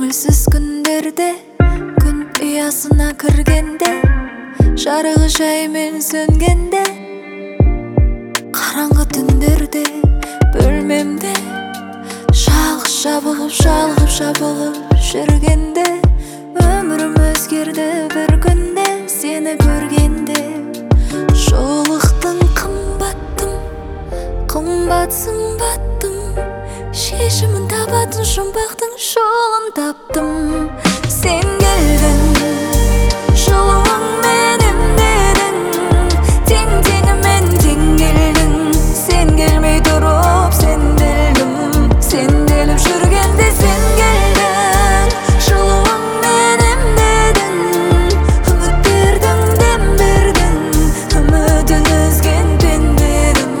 көңілсіз күндерде, күн ұясына кіргенде, жарығы жаймен сөнгенде, қараңғы түндерде бөлмемде жабығып жүргенде, өмірім өзгерді бір күнде сені көргенде. Жолықтың қымбат сымбаттым, шешімін табатын жұмбақтың жолын таптым. Сен келдің, жылуыңмен емделдің, тең-теңімен тең келдің. Сен келмей тұрып сенделіп жүргенде, сен келдің, жылуыңмен емделдің, үміт бердің, дем бердің, үмітін үзген пендедім.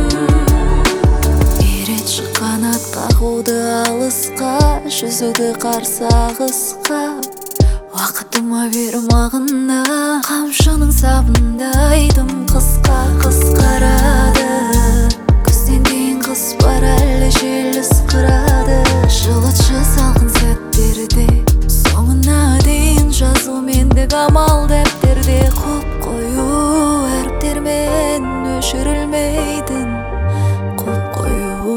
Үйретші қанат қағуды алысқа, жүзуді қарсы ағысқа, уақытыма берім ағына, қамшының сабындай тым қысқарады. Күзден кейін қыс бар, әлі жел ысқырады. Жылытшы салқын сәттерде, соңына дейін жазу мендік амал дәптерде. Қоп-қою әріптермен өшірілмейтін, қоп-қою.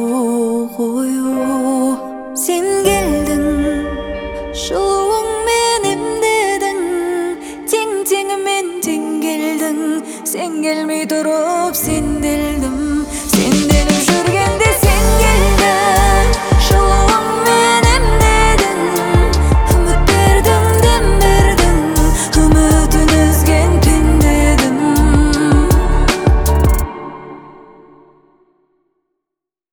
Сен келдің, жылуыңмен емделдің, тең-теңімен тең келдің. Сен келмей тұрып сенделдім.